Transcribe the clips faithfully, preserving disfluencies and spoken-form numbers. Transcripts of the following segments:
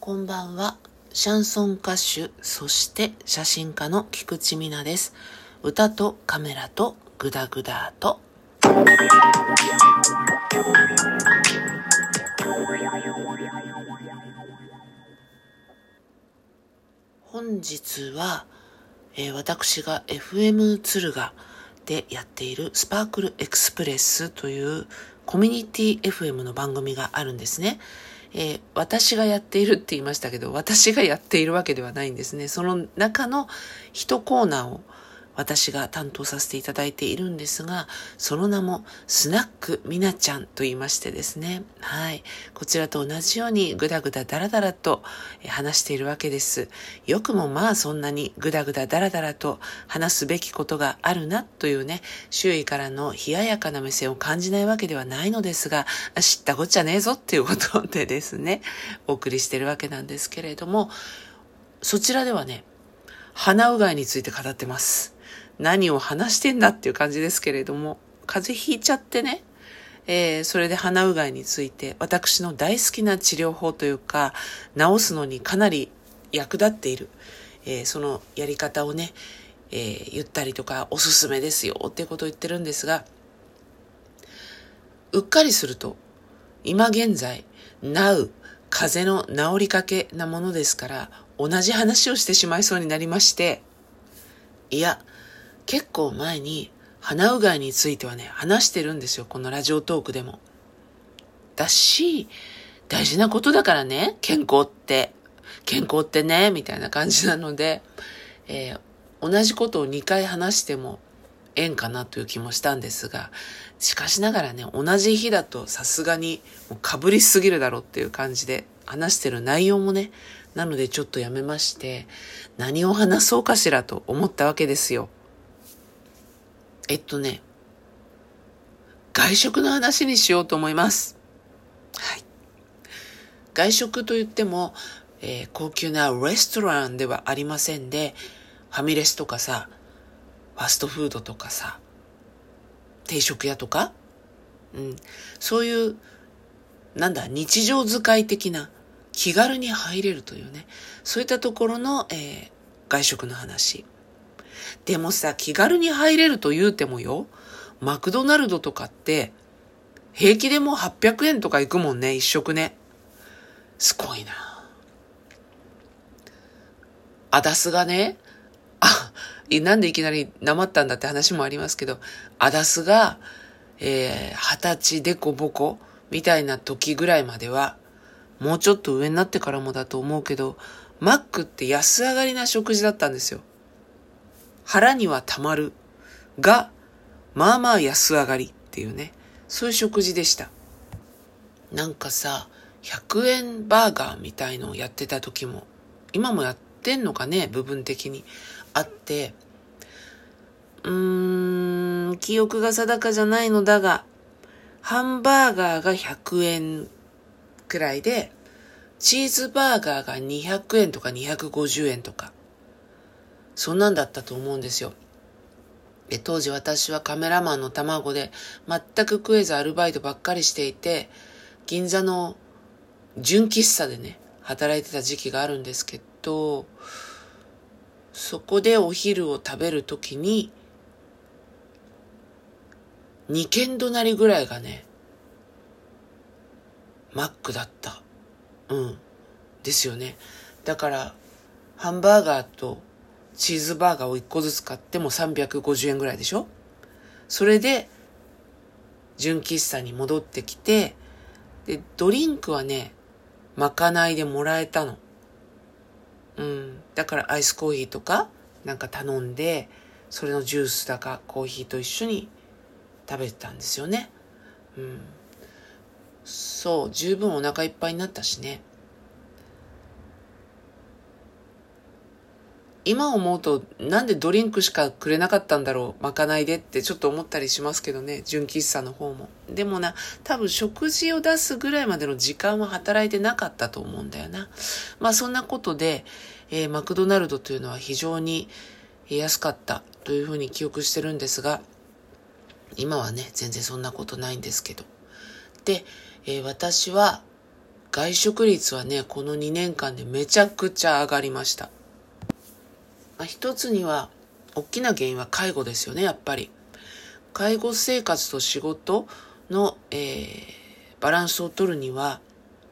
こんばんは。シャンソン歌手、そして写真家の菊池美奈です。歌とカメラとグダグダと。本日は、えー、私が エフエム 敦賀でやっているスパークルエクスプレスというコミュニティ エフエム の番組があるんですね。えー、私がやっているって言いましたけど、私がやっているわけではないんですね。その中の一コーナーを私が担当させていただいているんですが、その名もスナックみなちゃんと言いましてですね。はい。こちらと同じようにぐだぐだだらだらと話しているわけです。よくもまあそんなにぐだぐだだらだらと話すべきことがあるなというね、周囲からの冷ややかな目線を感じないわけではないのですが、知ったこっちゃねえぞっていうことでですね、お送りしているわけなんですけれども、そちらではね、鼻うがいについて語ってます。何を話してんだっていう感じですけれども、風邪ひいちゃってね、えー、それで鼻うがいについて私の大好きな治療法というか、治すのにかなり役立っている、えー、そのやり方をね、えー、言ったりとかおすすめですよっていうことを言ってるんですが、うっかりすると今現在なう風邪の治りかけなものですから同じ話をしてしまいそうになりまして、いや結構前に鼻うがいについてはね話してるんですよ、このラジオトークでも。だし大事なことだからね、健康って健康ってねみたいな感じなので、えー、同じことをにかい話しても縁かなという気もしたんですが、しかしながらね、同じ日だとさすがにもうかぶりすぎるだろうっていう感じで話してる内容もね、なのでちょっとやめまして、何を話そうかしらと思ったわけですよ。えっとね、外食の話にしようと思います。はい。外食といっても、えー、高級なレストランではありませんで、ファミレスとかさ、ファストフードとかさ、定食屋とか、うん、そういうなんだ日常使い的な気軽に入れるというね、そういったところの、えー、外食の話。でもさ、気軽に入れると言うてもよ、マクドナルドとかって平気でもうはっぴゃくえんとかいくもんね、一食ね。すごいな。アダスがね、あ、なんでいきなりなまったんだって話もありますけど、アダスが、えー、二十歳でこぼこみたいな時ぐらいまでは、もうちょっと上になってからもだと思うけど、マックって安上がりな食事だったんですよ。腹にはたまるが、まあまあ安上がりっていうね、そういう食事でした。なんかさ、ひゃくえんバーガーみたいのをやってた時も、今もやってんのかね、部分的にあって、うーん、記憶が定かじゃないのだが、ハンバーガーがひゃくえんくらいで、チーズバーガーがにひゃくえんとかにひゃくごじゅうえんとか、そんなんだったと思うんですよ。で、当時私はカメラマンの卵で全く食えずアルバイトばっかりしていて、銀座の純喫茶でね、働いてた時期があるんですけど、そこでお昼を食べるときに、に軒隣ぐらいがね、マックだった。うん。ですよね。だから、ハンバーガーとチーズバーガーをいっこずつ買ってもさんびゃくごじゅうえんぐらいでしょ。それで、純喫茶に戻ってきて、で、ドリンクはね、まかないでもらえたの。うん。だからアイスコーヒーとかなんか頼んで、それのジュースだかコーヒーと一緒に食べてたんですよね。うん。そう、十分お腹いっぱいになったしね。今思うとなんでドリンクしかくれなかったんだろう、まかないでってちょっと思ったりしますけどね、純喫茶の方も。でもな、多分食事を出すぐらいまでの時間は働いてなかったと思うんだよな。まあそんなことで、えー、マクドナルドというのは非常に安かったというふうに記憶してるんですが、今はね全然そんなことないんですけど。で、えー、私は外食率はね、このにねんかんでめちゃくちゃ上がりました。まあ、一つには、大きな原因は介護ですよね、やっぱり。介護生活と仕事の、えー、バランスを取るには、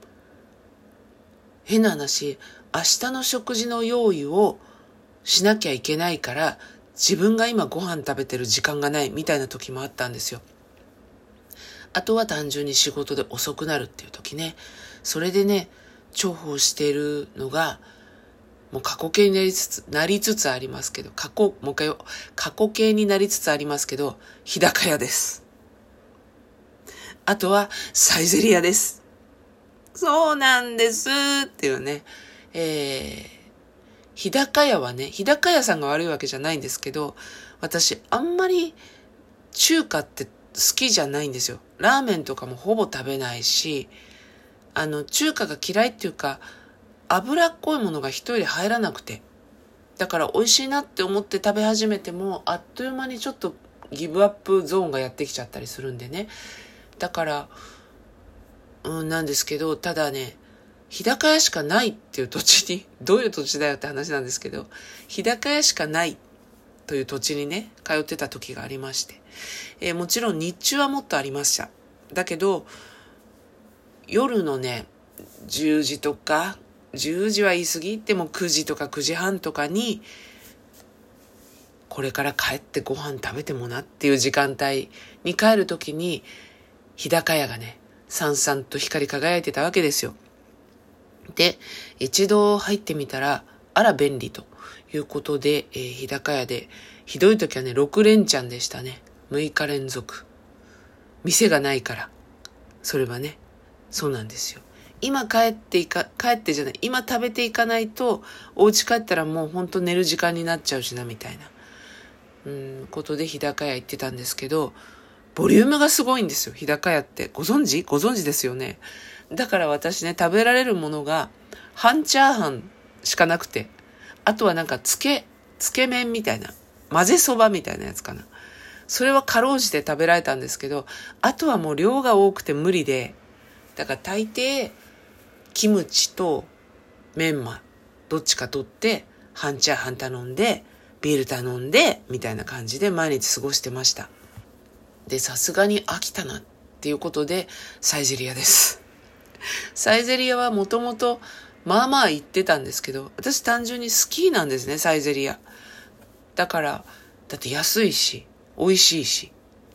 変な話、明日の食事の用意をしなきゃいけないから、自分が今ご飯食べてる時間がないみたいな時もあったんですよ。あとは単純に仕事で遅くなるっていう時ね。それでね、重宝しているのが、もう過去形になりつつ、なりつつありますけど、過去、もう一回よ、過去形になりつつありますけど、日高屋です。あとは、サイゼリヤです。そうなんですっていうね。えー、日高屋はね、日高屋さんが悪いわけじゃないんですけど、私、あんまり中華って好きじゃないんですよ。ラーメンとかもほぼ食べないし、あの、中華が嫌いっていうか、脂っこいものが一人で入らなくて。だから美味しいなって思って食べ始めても、あっという間にちょっとギブアップゾーンがやってきちゃったりするんでね。だから、うん、なんですけど、ただね、日高屋しかないっていう土地に、どういう土地だよって話なんですけど、日高屋しかないという土地にね、通ってた時がありまして。えー、もちろん日中はもっとありました。だけど、夜のね、じゅうじとか、じゅうじは言い過ぎでもくじとかくじはんとかに、これから帰ってご飯食べてもなっていう時間帯に帰るときに、日高屋がね、さんさんと光り輝いてたわけですよ。で、一度入ってみたら、あら便利ということで、えー、日高屋で、ひどい時はね、ろく連チャンでしたね。むいか連続。店がないから。それはね、そうなんですよ。今帰っていか、帰ってじゃない、今食べていかないと、お家帰ったらもうほんと寝る時間になっちゃうしな、みたいな、うん、ことで日高屋行ってたんですけど、ボリュームがすごいんですよ、日高屋って。ご存知ご存知ですよね。だから私ね、食べられるものが、半チャーハンしかなくて、あとはなんか、つけ、つけ麺みたいな、混ぜそばみたいなやつかな。それはかろうじて食べられたんですけど、あとはもう量が多くて無理で、だから大抵、キムチとメンマどっちか取って半チャーハン頼んでビール頼んでみたいな感じで毎日過ごしてました。で、さすがに飽きたなっていうことでサイゼリヤです。サイゼリヤはもともとまあまあ行ってたんですけど、私単純に好きなんですね、サイゼリヤ。だからだって安いし美味しいし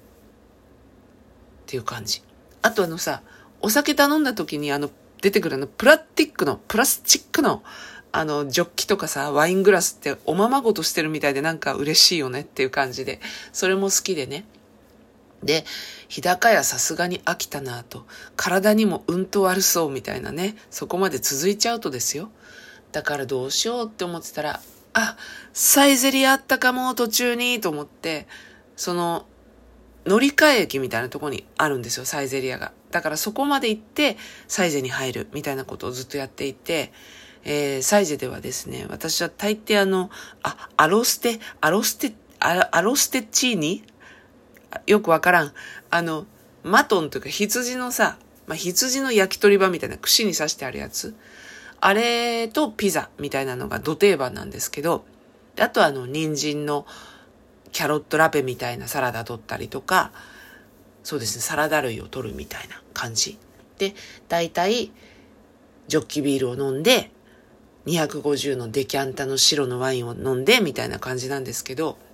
っていう感じ。あとあのさ、お酒頼んだ時にあの出てくるあのプラスチックの、プラスチックのあのジョッキとかさ、ワイングラスっておままごとしてるみたいでなんか嬉しいよねっていう感じで、それも好きでね。で、日高屋さすがに飽きたなと、体にもうんと悪そうみたいなね、そこまで続いちゃうとですよ。だからどうしようって思ってたら、あ、サイゼリヤあったかも途中にと思って、その乗り換え駅みたいなところにあるんですよ、サイゼリヤが。だからそこまで行ってサイゼに入るみたいなことをずっとやっていて、えー、サイゼではですね、私は大抵あの、あ、アロステ、アロステ、アアロステッチーニよくわからん。あの、マトンというか羊のさ、まあ、羊の焼き鳥場みたいな串に刺してあるやつ。あれとピザみたいなのがド定番なんですけど、あとあの、人参のキャロットラペみたいなサラダ取ったりとか、そうですね、サラダ類を取るみたいな感じ。で、だいたいジョッキビールを飲んで、にひゃくごじゅうのデキャンタの白のワインを飲んで、みたいな感じなんですけど、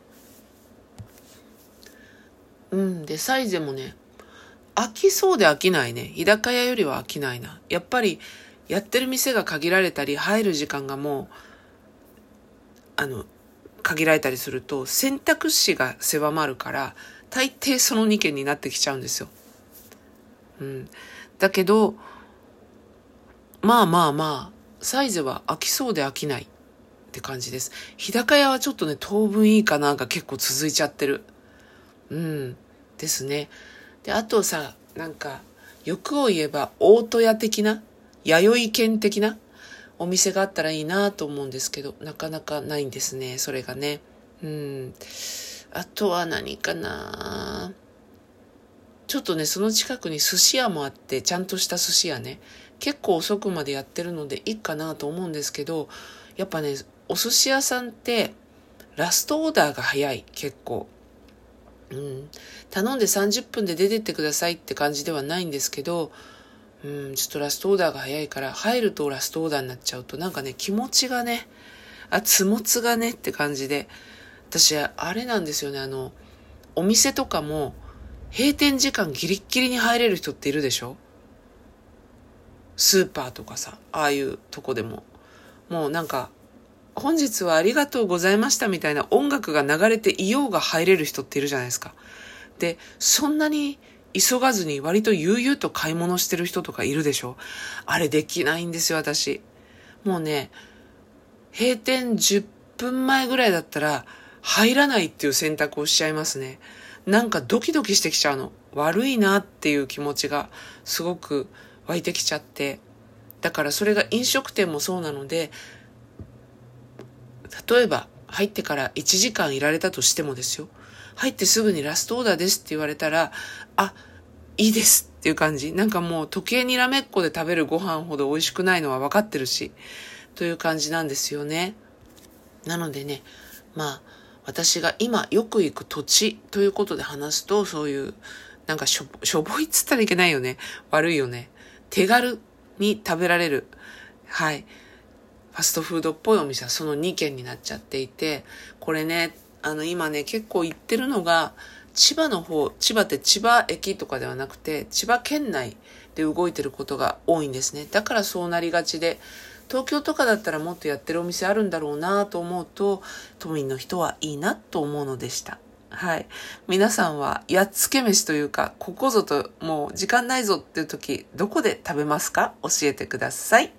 うん、で、サイゼもね、飽きそうで飽きないね。日高屋よりは飽きないな。やっぱり、やってる店が限られたり、入る時間がもう、あの、限られたりすると、選択肢が狭まるから、大抵そのにけんになってきちゃうんですよ。うん。だけど、まあまあまあ、サイゼは飽きそうで飽きないって感じです。日高屋はちょっとね、当分いいかなが結構続いちゃってる。うん。ですね。で、あとさ、なんか、欲を言えば、大戸屋的な、弥生県的なお店があったらいいなと思うんですけど、なかなかないんですね、それがね。うん。あとは何かな、ちょっとね、その近くに寿司屋もあって、ちゃんとした寿司屋ね。 結構遅くまでやってるのでいいかなと思うんですけど、やっぱね、お寿司屋さんってラストオーダーが早い、結構。うん、頼んでさんじゅっぷんで出てってくださいって感じではないんですけど、うん、ちょっとラストオーダーが早いから、入るとラストオーダーになっちゃうと、なんかね、気持ちがね、あ、つもつがねって感じで、私、あれなんですよね、あの、お店とかも、閉店時間ギリッギリに入れる人っているでしょ？スーパーとかさ、ああいうとこでも。もうなんか、本日はありがとうございましたみたいな音楽が流れていようが入れる人っているじゃないですか。で、そんなに急がずに割と悠々と買い物してる人とかいるでしょ？あれできないんですよ、私。もうね、閉店じゅっぷんまえぐらいだったら入らないっていう選択をしちゃいますね。なんかドキドキしてきちゃうの。悪いなっていう気持ちがすごく湧いてきちゃって。だからそれが飲食店もそうなので、例えば入ってからいちじかんいられたとしてもですよ。入ってすぐにラストオーダーですって言われたら、あ、いいですっていう感じ。なんかもう時計にらめっこで食べるご飯ほど美味しくないのは分かってるし、という感じなんですよね。なのでね、まあ、私が今よく行く土地ということで話すと、そういう、なんかしょ、しょぼいっつったらいけないよね。悪いよね。手軽に食べられる。はい。ファストフードっぽいお店はそのにけんになっちゃっていて、これね、あの今ね、結構行ってるのが、千葉の方、千葉って千葉駅とかではなくて、千葉県内で動いてることが多いんですね。だからそうなりがちで、東京とかだったらもっとやってるお店あるんだろうなと思うと、都民の人はいいなと思うのでした。はい。皆さんはやっつけ飯というか、ここぞともう時間ないぞっていう時、どこで食べますか？教えてください。